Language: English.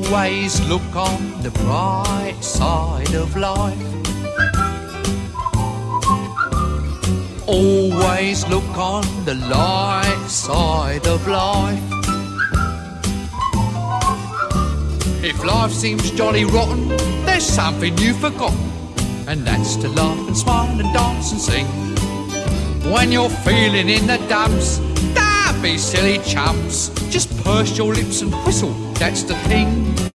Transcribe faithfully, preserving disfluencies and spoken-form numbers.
Always look on the bright side of life. Always look on the light side of life. If life seems jolly rotten, there's something you've forgotten, and that's to laugh and smile and dance and sing. When you're feeling in the dumps, don't be silly chumps. Just purse your lips and whistle, that's the thing.